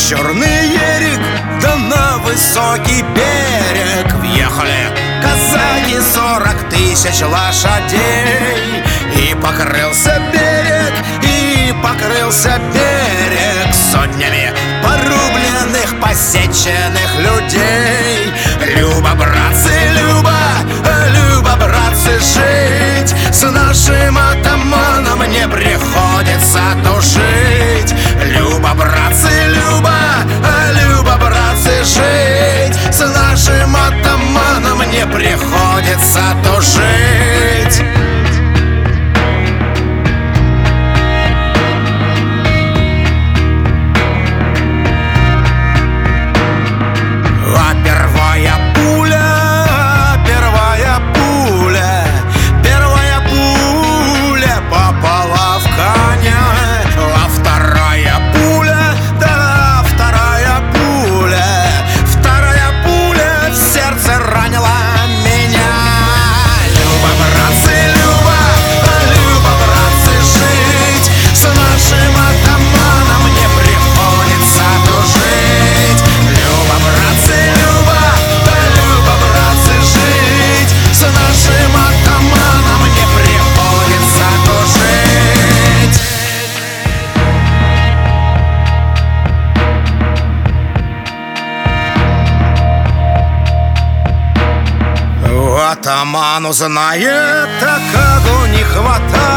черный ерик, да на высокий берег въехали казаки, 40 тысяч лошадей. И покрылся берег, и покрылся берег сотнями порубленных, посеченных людей. Люба, братцы, Люба, Люба, братцы, жить с нашим атаманом не приходится тужить. Люба, братцы, Люба, Люба, братцы, жить с нашим атаманом не приходится тужить. Атаману, знает, так как не хватает